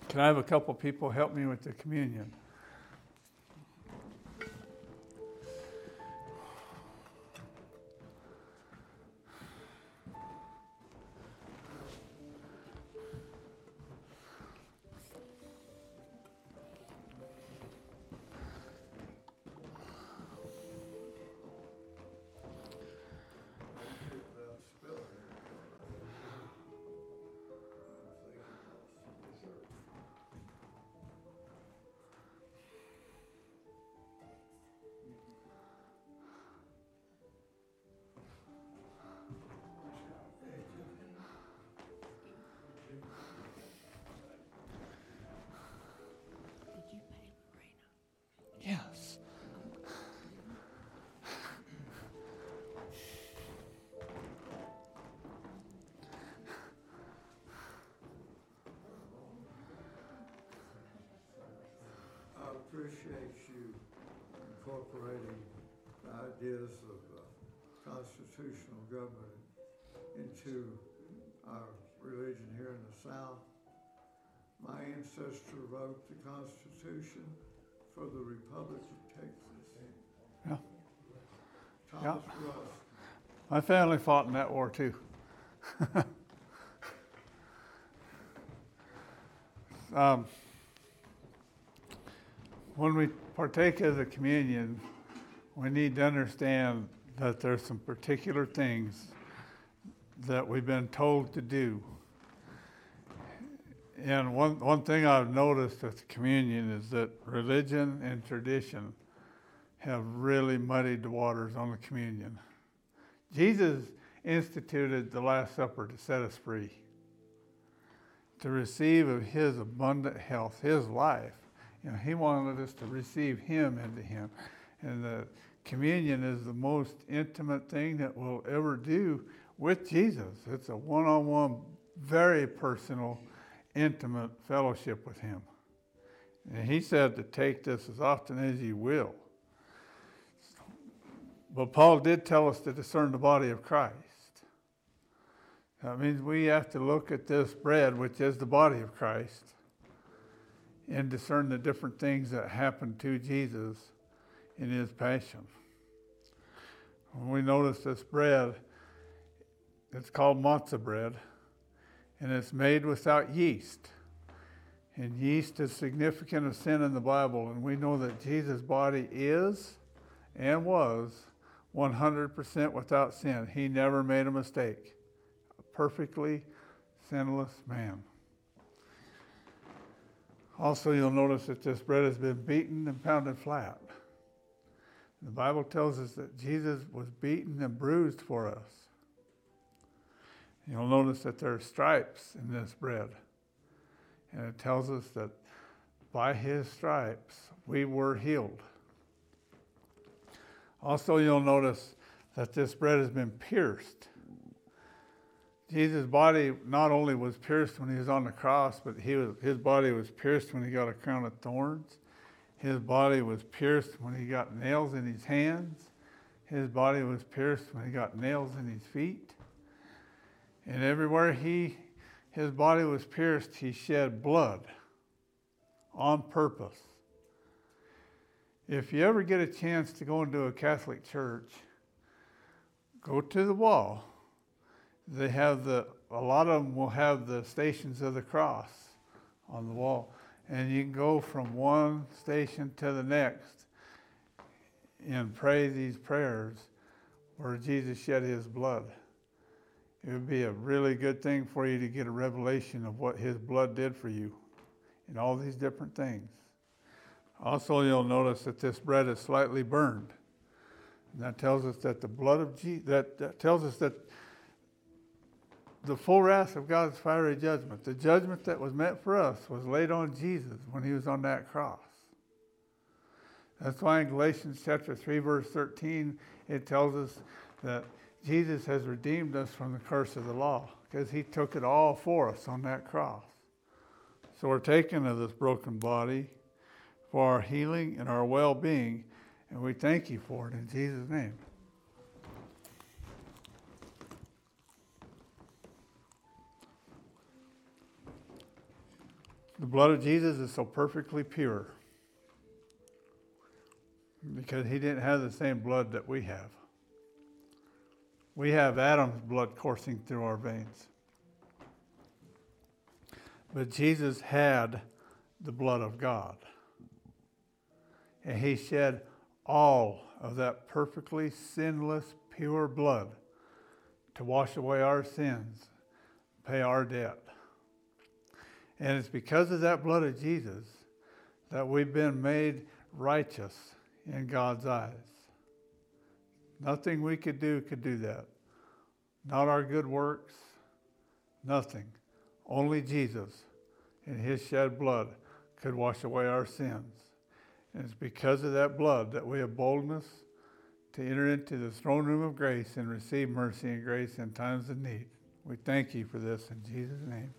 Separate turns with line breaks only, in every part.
Can I have a couple people help me with the communion? Yes.
I appreciate you incorporating the ideas of constitutional government into our religion here in the South. My ancestor wrote the Constitution for the Republic of Texas.
Yeah.
Thomas Rusk.
My family fought in that war too. When we partake of the communion, we need to understand that there's some particular things that we've been told to do. And one thing I've noticed with the communion is that religion and tradition have really muddied the waters on the communion. Jesus instituted the Last Supper to set us free, to receive of his abundant health, his life. You know, he wanted us to receive him into him. And the communion is the most intimate thing that we'll ever do with Jesus. It's a one-on-one, very personal, intimate fellowship with him. And he said to take this as often as you will. But Paul did tell us to discern the body of Christ. That means we have to look at this bread, which is the body of Christ, and discern the different things that happened to Jesus in his passion. When we notice this bread, it's called matzah bread, and it's made without yeast. And yeast is significant of sin in the Bible, and we know that Jesus' body is and was 100% without sin. He never made a mistake. A perfectly sinless man. Also, you'll notice that this bread has been beaten and pounded flat. The Bible tells us that Jesus was beaten and bruised for us. You'll notice that there are stripes in this bread. And it tells us that by his stripes we were healed. Also, you'll notice that this bread has been pierced. Jesus' body not only was pierced when he was on the cross, but his body was pierced when he got a crown of thorns. His body was pierced when he got nails in his hands. His body was pierced when he got nails in his feet. And everywhere his body was pierced, he shed blood on purpose. If you ever get a chance to go into a Catholic church, go to the wall. They have a lot of them will have the Stations of the Cross on the wall. And you can go from one station to the next and pray these prayers where Jesus shed his blood. It would be a really good thing for you to get a revelation of what his blood did for you in all these different things. Also, you'll notice that this bread is slightly burned. And that tells us that the blood of Jesus, that tells us that the full wrath of God's fiery judgment, the judgment that was meant for us, was laid on Jesus when he was on that cross. That's why in Galatians chapter 3, verse 13, it tells us that Jesus has redeemed us from the curse of the law, because he took it all for us on that cross. So we're taking of this broken body for our healing and our well-being, and we thank you for it in Jesus' name. The blood of Jesus is so perfectly pure because he didn't have the same blood that we have. We have Adam's blood coursing through our veins. But Jesus had the blood of God. And he shed all of that perfectly sinless, pure blood to wash away our sins, pay our debt. And it's because of that blood of Jesus that we've been made righteous in God's eyes. Nothing we could do that. Not our good works, nothing. Only Jesus and his shed blood could wash away our sins. And it's because of that blood that we have boldness to enter into the throne room of grace and receive mercy and grace in times of need. We thank you for this in Jesus' name.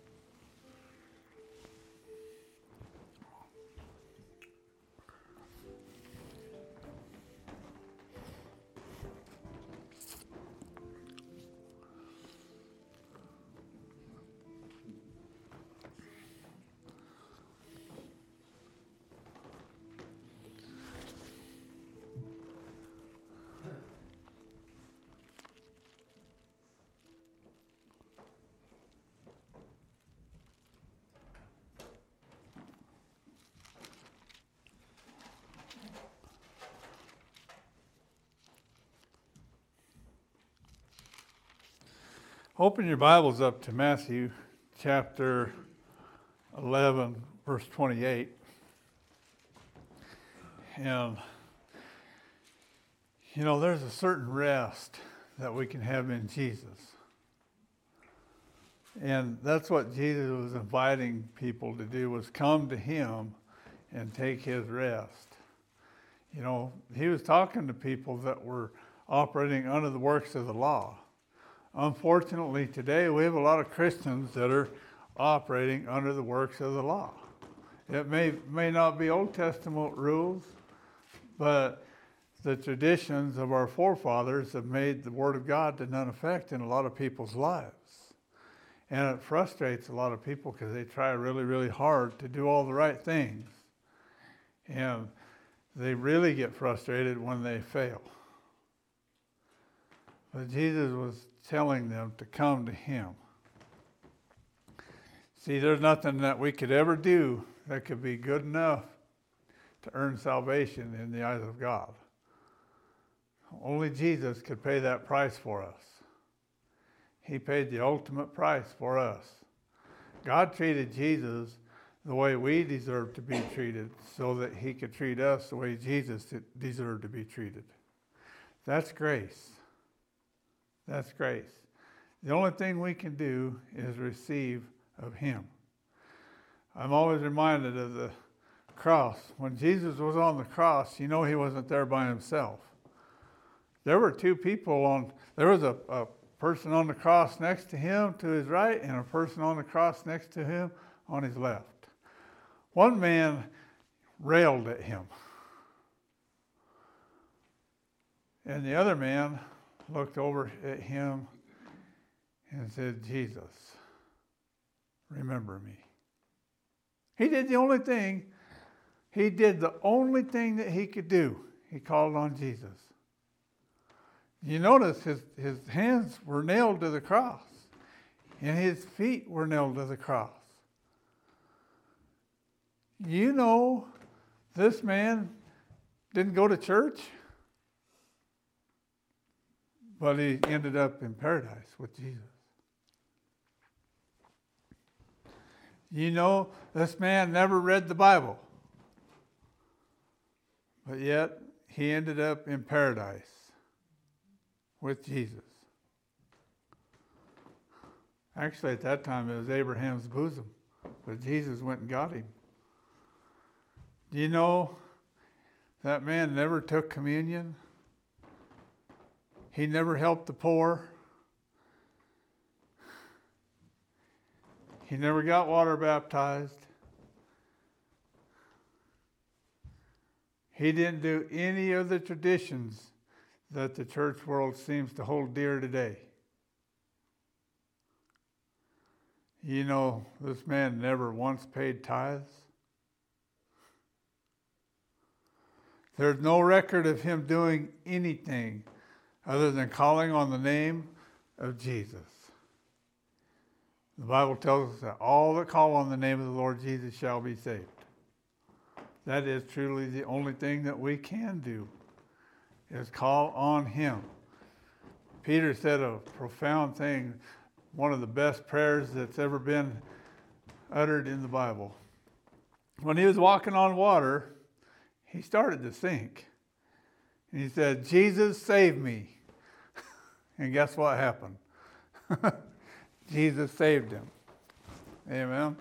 Open your Bibles up to Matthew chapter 11, verse 28. And, there's a certain rest that we can have in Jesus. And that's what Jesus was inviting people to do, was come to him and take his rest. He was talking to people that were operating under the works of the law. Unfortunately, today we have a lot of Christians that are operating under the works of the law. It may not be Old Testament rules, but the traditions of our forefathers have made the Word of God to none effect in a lot of people's lives. And it frustrates a lot of people because they try really, really hard to do all the right things. And they really get frustrated when they fail. But Jesus was telling them to come to him. See, there's nothing that we could ever do that could be good enough to earn salvation in the eyes of God. Only Jesus could pay that price for us. He paid the ultimate price for us. God treated Jesus the way we deserve to be treated so that he could treat us the way Jesus deserved to be treated. That's grace. That's grace. The only thing we can do is receive of him. I'm always reminded of the cross. When Jesus was on the cross, he wasn't there by himself. There were two people there was a person on the cross next to him to his right and a person on the cross next to him on his left. One man railed at him. And the other man looked over at him and said, Jesus, remember me. He did the only thing that he could do. He called on Jesus. You notice his hands were nailed to the cross and his feet were nailed to the cross. This man didn't go to church, but he ended up in paradise with Jesus. This man never read the Bible, but yet he ended up in paradise with Jesus. Actually, at that time, it was Abraham's bosom, but Jesus went and got him. Do you know that man never took communion? He never helped the poor. He never got water baptized. He didn't do any of the traditions that the church world seems to hold dear today. You know, this man never once paid tithes. There's no record of him doing anything other than calling on the name of Jesus. The Bible tells us that all that call on the name of the Lord Jesus shall be saved. That is truly the only thing that we can do, is call on him. Peter said a profound thing, one of the best prayers that's ever been uttered in the Bible. When he was walking on water, he started to sink. And he said, Jesus, save me. And guess what happened? Jesus saved him. Amen.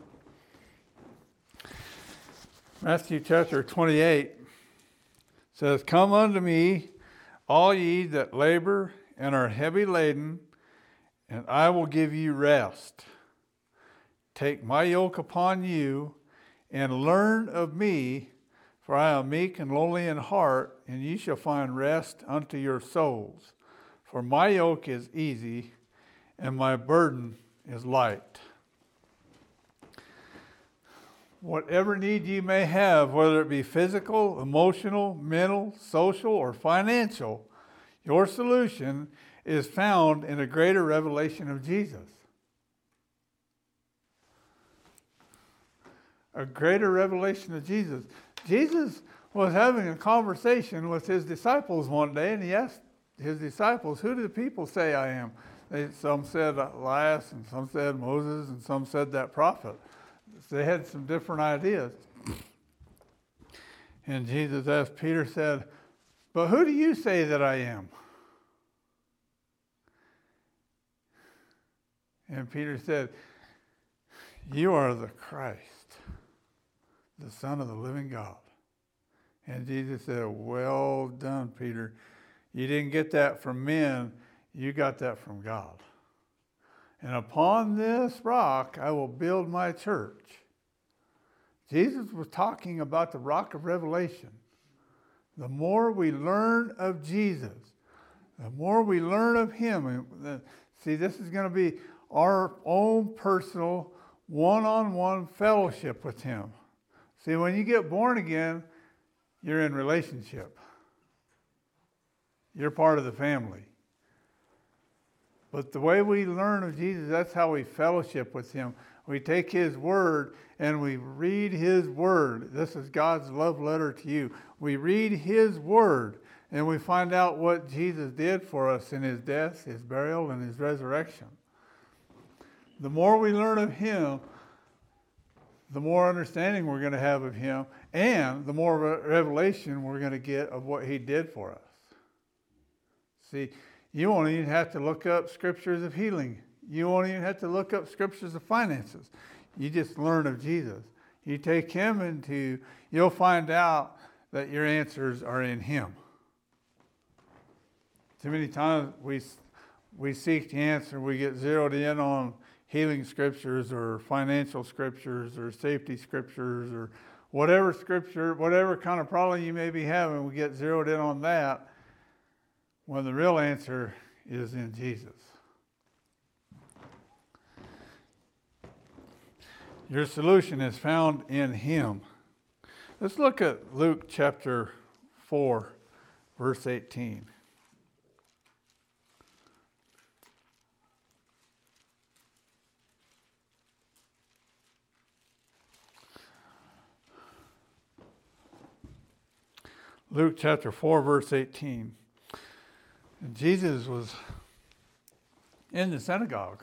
Matthew chapter 28 says, Come unto me, all ye that labor and are heavy laden, and I will give you rest. Take my yoke upon you, and learn of me, for I am meek and lowly in heart, and ye shall find rest unto your souls. For my yoke is easy, and my burden is light. Whatever need you may have, whether it be physical, emotional, mental, social, or financial, your solution is found in a greater revelation of Jesus. A greater revelation of Jesus. Jesus was having a conversation with his disciples one day, and he asked his disciples, who do the people say I am? Some said Elias, and some said Moses, and some said that prophet. They had some different ideas. And Jesus asked, Peter said, but who do you say that I am? And Peter said, you are the Christ, the Son of the living God. And Jesus said, well done, Peter. You didn't get that from men, you got that from God. And upon this rock I will build my church. Jesus was talking about the rock of revelation. The more we learn of Jesus, the more we learn of him. See, this is going to be our own personal one-on-one fellowship with him. See, when you get born again, you're in relationship. You're part of the family. But the way we learn of Jesus, that's how we fellowship with him. We take his word and we read his word. This is God's love letter to you. We read his word and we find out what Jesus did for us in his death, his burial, and his resurrection. The more we learn of him, the more understanding we're going to have of him, and the more revelation we're going to get of what he did for us. See, you won't even have to look up scriptures of healing. You won't even have to look up scriptures of finances. You just learn of Jesus. You take him into, you'll find out that your answers are in him. Too many times we seek the answer, we get zeroed in on healing scriptures or financial scriptures or safety scriptures or whatever scripture, whatever kind of problem you may be having, we get zeroed in on that when the real answer is in Jesus. Your solution is found in him. Let's look at Luke chapter 4, verse 18. Luke chapter 4, verse 18. And Jesus was in the synagogue.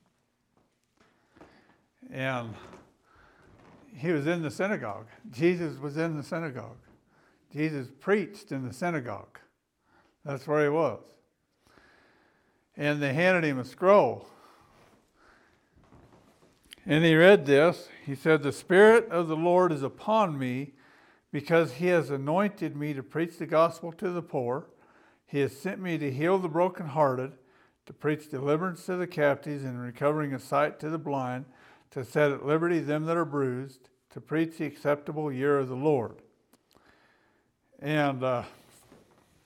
And he was in the synagogue. Jesus was in the synagogue. Jesus preached in the synagogue. That's where he was. And they handed him a scroll. And he read this. He said, the Spirit of the Lord is upon me, because he has anointed me to preach the gospel to the poor. He has sent me to heal the brokenhearted, to preach deliverance to the captives and recovering of sight to the blind, to set at liberty them that are bruised, to preach the acceptable year of the Lord. And a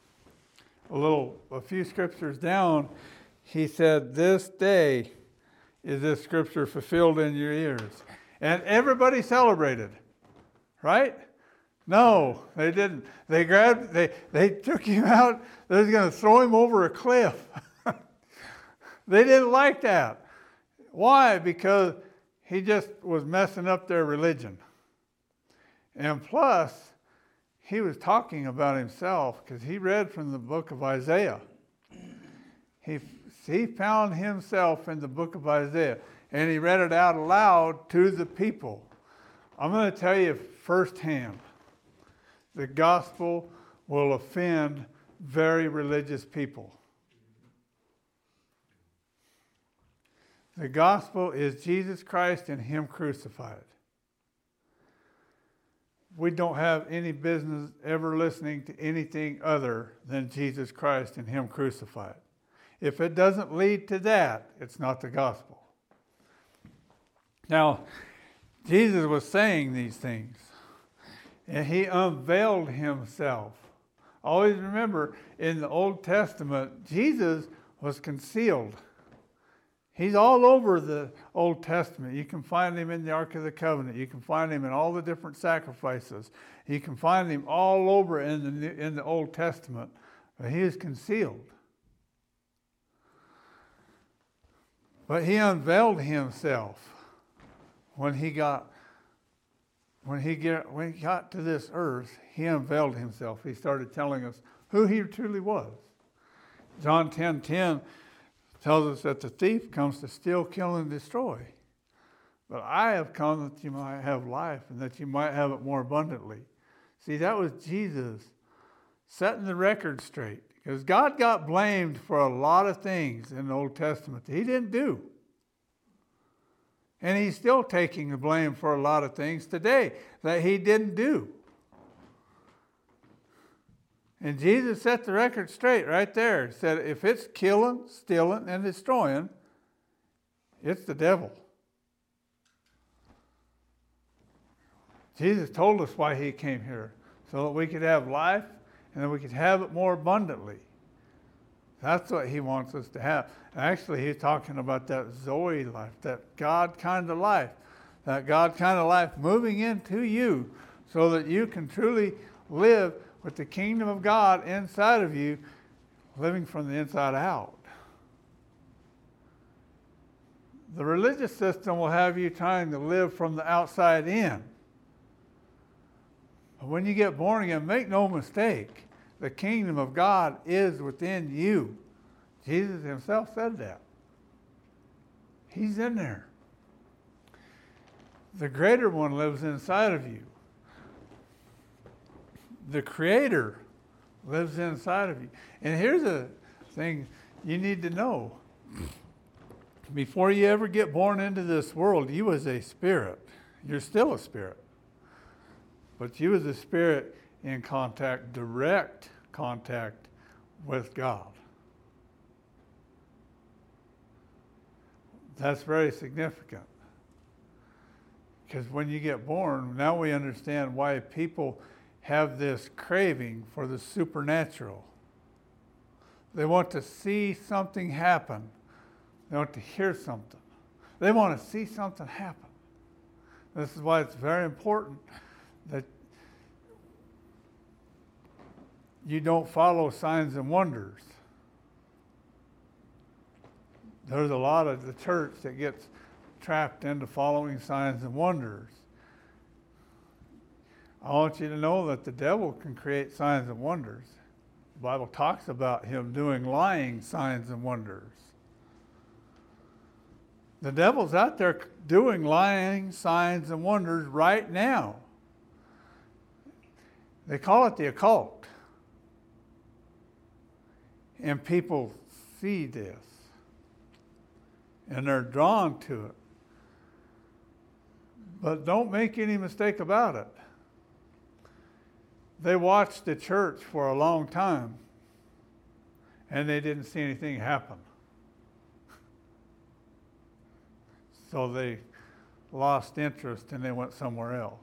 few scriptures down, he said, this day is this scripture fulfilled in your ears? And everybody celebrated, right? No, they didn't. They took him out. They was going to throw him over a cliff. They didn't like that. Why? Because he just was messing up their religion. And plus, he was talking about himself because he read from the book of Isaiah. He found himself in the book of Isaiah, and he read it out aloud to the people. I'm going to tell you firsthand, the gospel will offend very religious people. The gospel is Jesus Christ and him crucified. We don't have any business ever listening to anything other than Jesus Christ and him crucified. If it doesn't lead to that, it's not the gospel. Now, Jesus was saying these things, and he unveiled himself. Always remember, in the Old Testament, Jesus was concealed. He's all over the Old Testament. You can find him in the Ark of the Covenant. You can find him in all the different sacrifices. You can find him all over in the Old Testament. But he is concealed. But he unveiled himself when he got to this earth. He unveiled himself. He started telling us who he truly was. John 10:10 tells us that the thief comes to steal, kill, and destroy. But I have come that you might have life and that you might have it more abundantly. See, that was Jesus setting the record straight. Because God got blamed for a lot of things in the Old Testament that he didn't do. And he's still taking the blame for a lot of things today that he didn't do. And Jesus set the record straight right there. He said, if it's killing, stealing, and destroying, it's the devil. Jesus told us why he came here, so that we could have life and that we could have it more abundantly. That's what he wants us to have. Actually, he's talking about that Zoe life, that God kind of life, moving into you so that you can truly live with the kingdom of God inside of you, living from the inside out. The religious system will have you trying to live from the outside in. But when you get born again, make no mistake, the kingdom of God is within you. Jesus himself said that. He's in there. The greater one lives inside of you. The Creator lives inside of you. And here's a thing you need to know. Before you ever get born into this world, you was a spirit. You're still a spirit. But you was a spirit in contact, direct contact with God. That's very significant. Because when you get born, now we understand why people have this craving for the supernatural. They want to see something happen. They want to hear something. They want to see something happen. This is why it's very important that you don't follow signs and wonders. There's a lot of the church that gets trapped into following signs and wonders. I want you to know that the devil can create signs and wonders. The Bible talks about him doing lying signs and wonders. The devil's out there doing lying signs and wonders right now. They call it the occult. And people see this. And they're drawn to it. But don't make any mistake about it. They watched the church for a long time, and they didn't see anything happen. So they lost interest and they went somewhere else.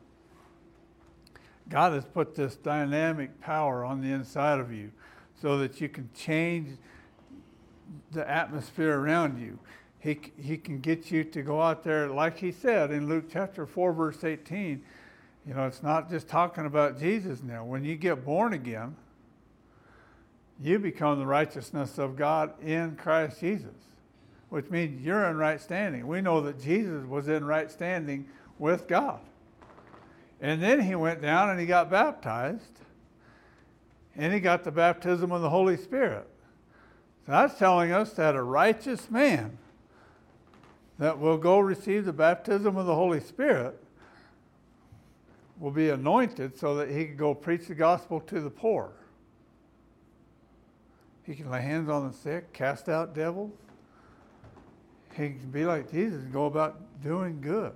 God has put this dynamic power on the inside of you so that you can change the atmosphere around you. He can get you to go out there, like he said in Luke chapter 4, verse 18. You know, it's not just talking about Jesus now. When you get born again, you become the righteousness of God in Christ Jesus, which means you're in right standing. We know that Jesus was in right standing with God. And then he went down and he got baptized, and he got the baptism of the Holy Spirit. So that's telling us that a righteous man that will go receive the baptism of the Holy Spirit will be anointed so that he can go preach the gospel to the poor. He can lay hands on the sick, cast out devils. He can be like Jesus and go about doing good.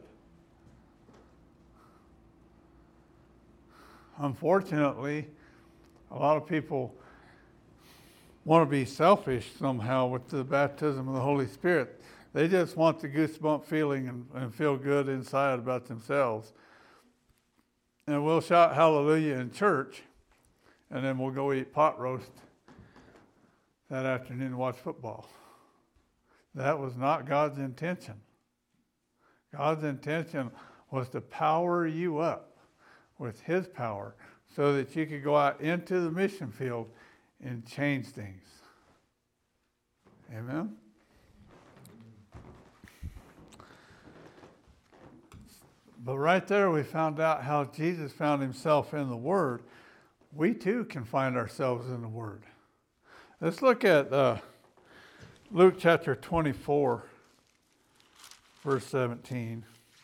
Unfortunately, a lot of people want to be selfish somehow with the baptism of the Holy Spirit. They just want the goosebump feeling and feel good inside about themselves. And we'll shout hallelujah in church, and then we'll go eat pot roast that afternoon and watch football. That was not God's intention. God's intention was to power you up with his power so that you could go out into the mission field and change things. Amen? But right there we found out how Jesus found himself in the Word. We too can find ourselves in the Word. Let's look at Luke chapter 24, verse 17.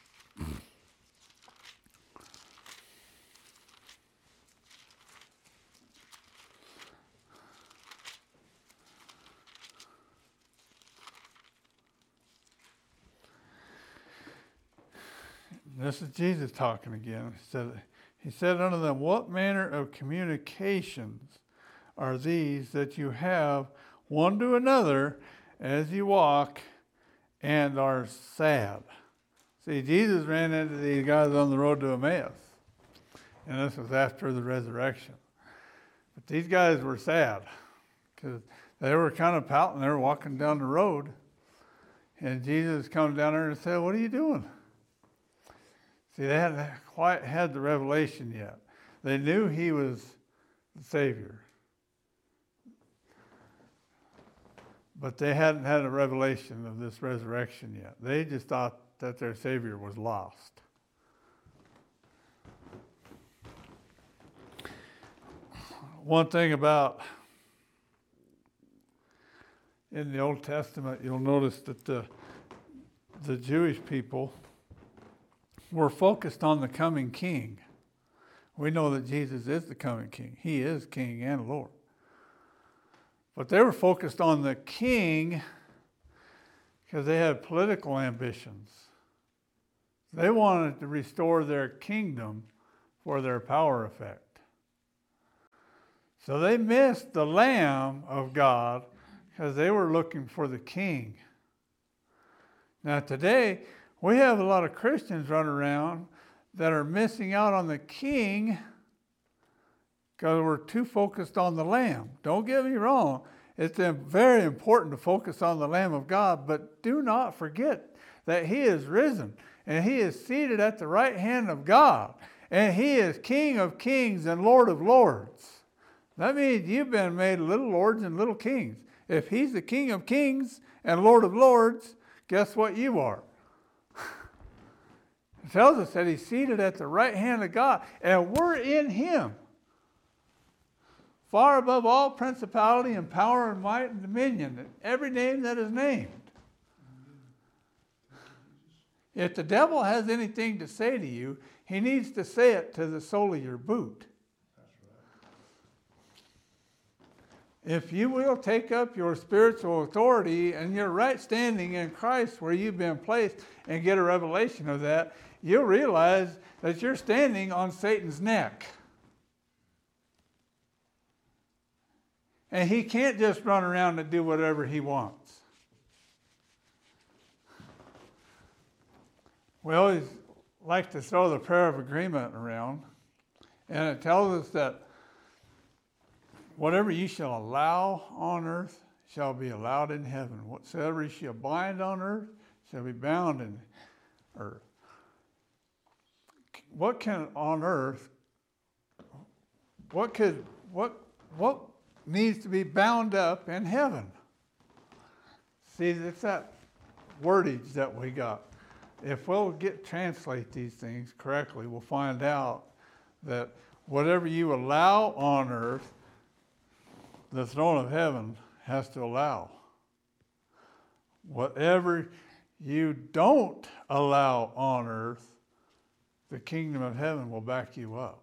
This is Jesus talking again. He said unto them, what manner of communications are these that you have one to another as you walk and are sad? See, Jesus ran into these guys on the road to Emmaus. And this was after the resurrection. But these guys were sad because they were kind of pouting. They were walking down the road. And Jesus comes down there and said, what are you doing? See, they hadn't quite had the revelation yet. They knew he was the Savior. But they hadn't had a revelation of this resurrection yet. They just thought that their Savior was lost. One thing about in the Old Testament, you'll notice that the Jewish people were focused on the coming king. We know that Jesus is the coming king. He is king and Lord. But they were focused on the king because they had political ambitions. They wanted to restore their kingdom for their power effect. So they missed the Lamb of God because they were looking for the king. Now today, we have a lot of Christians running around that are missing out on the king because we're too focused on the Lamb. Don't get me wrong. It's very important to focus on the Lamb of God, but do not forget that he is risen and he is seated at the right hand of God, and he is King of kings and Lord of lords. That means you've been made little lords and little kings. If he's the King of kings and Lord of lords, guess what you are? It tells us that he's seated at the right hand of God, and we're in him. Far above all principality and power and might and dominion, and every name that is named. If the devil has anything to say to you, he needs to say it to the sole of your boot. If you will take up your spiritual authority and your right standing in Christ where you've been placed and get a revelation of that, you'll realize that you're standing on Satan's neck. And he can't just run around and do whatever he wants. We always like to throw the prayer of agreement around, and it tells us that whatever you shall allow on earth shall be allowed in heaven. Whatsoever ye shall bind on earth shall be bound in earth. What can on earth, what needs to be bound up in heaven? See, it's that wordage that we got. If we'll translate these things correctly, we'll find out that whatever you allow on earth, the throne of heaven has to allow. Whatever you don't allow on earth, the kingdom of heaven will back you up.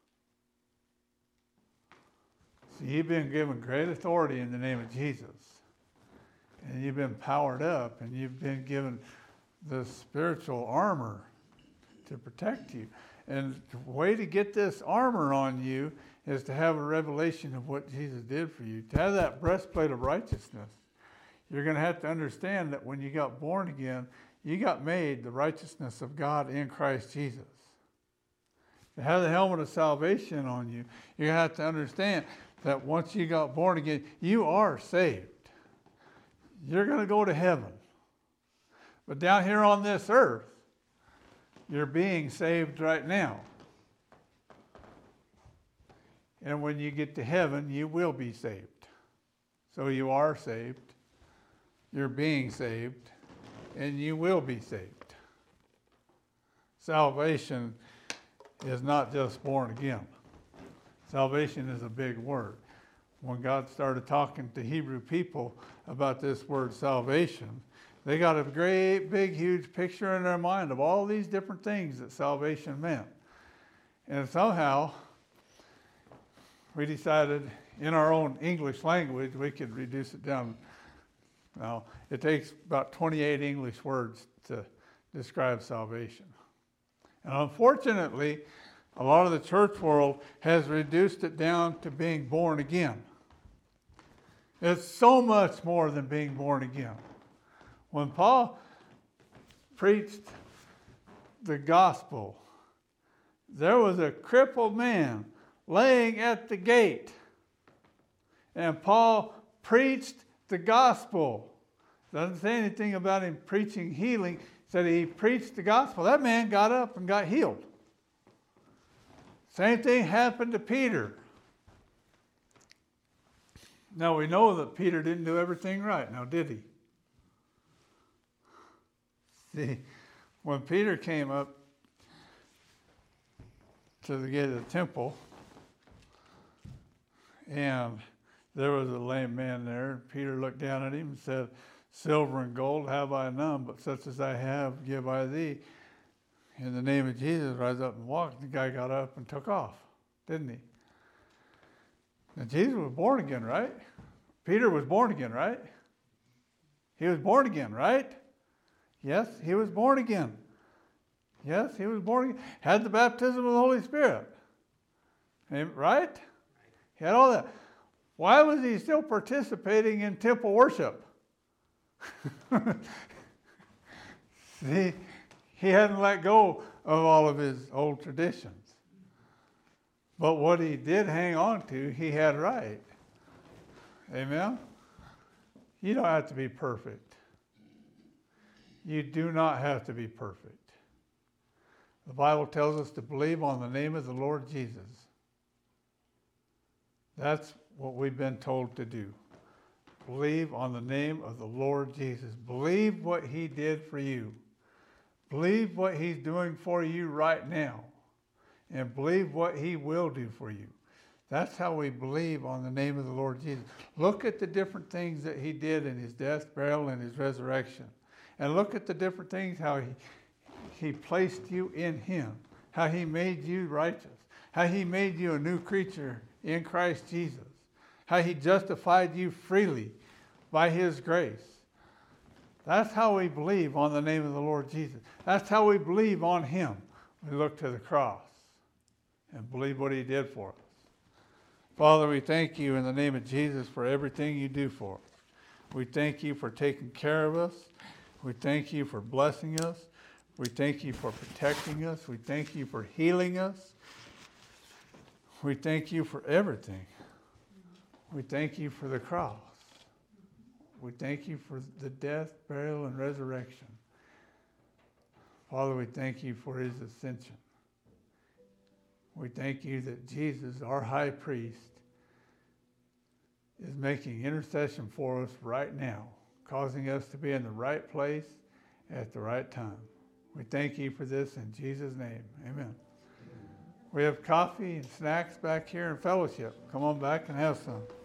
So you've been given great authority in the name of Jesus. And you've been powered up, and you've been given the spiritual armor to protect you. And the way to get this armor on you is to have a revelation of what Jesus did for you. To have that breastplate of righteousness, you're going to have to understand that when you got born again, you got made the righteousness of God in Christ Jesus. To have the helmet of salvation on you, you're going to have to understand that once you got born again, you are saved. You're going to go to heaven. But down here on this earth, you're being saved right now. And when you get to heaven, you will be saved. So you are saved, you're being saved, and you will be saved. Salvation is not just born again. Salvation is a big word. When God started talking to Hebrew people about this word salvation, they got a great, big, huge picture in their mind of all these different things that salvation meant. And somehow, we decided in our own English language, we could reduce it down. Now, it takes about 28 English words to describe salvation. And unfortunately, a lot of the church world has reduced it down to being born again. It's so much more than being born again. When Paul preached the gospel, there was a crippled man laying at the gate. And Paul preached the gospel. Doesn't say anything about him preaching healing. Said he preached the gospel. That man got up and got healed. Same thing happened to Peter. Now we know that Peter didn't do everything right. Now did he? See, when Peter came up to the gate of the temple, and there was a lame man there, and Peter looked down at him and said, "Silver and gold have I none, but such as I have give I thee. In the name of Jesus, rise up and walk." The guy got up and took off, didn't he? And Jesus was born again, right? Peter was born again, right? He was born again, right? Yes, he was born again. Yes, he was born again. Had the baptism of the Holy Spirit. Right? He had all that. Why was he still participating in temple worship? See, he hadn't let go of all of his old traditions. But what he did hang on to, he had right. Amen? You don't have to be perfect. You do not have to be perfect. The Bible tells us to believe on the name of the Lord Jesus. That's what we've been told to do. Believe on the name of the Lord Jesus. Believe what he did for you. Believe what he's doing for you right now. And believe what he will do for you. That's how we believe on the name of the Lord Jesus. Look at the different things that he did in his death, burial, and his resurrection. And look at the different things, how he placed you in him. How he made you righteous. How he made you a new creature in Christ Jesus. How he justified you freely by his grace. That's how we believe on the name of the Lord Jesus. That's how we believe on him. We look to the cross and believe what he did for us. Father, we thank you in the name of Jesus for everything you do for us. We thank you for taking care of us. We thank you for blessing us. We thank you for protecting us. We thank you for healing us. We thank you for everything. We thank you for the cross. We thank you for the death, burial, and resurrection. Father, we thank you for his ascension. We thank you that Jesus, our high priest, is making intercession for us right now, causing us to be in the right place at the right time. We thank you for this in Jesus' name. Amen. We have coffee and snacks back here in fellowship. Come on back and have some.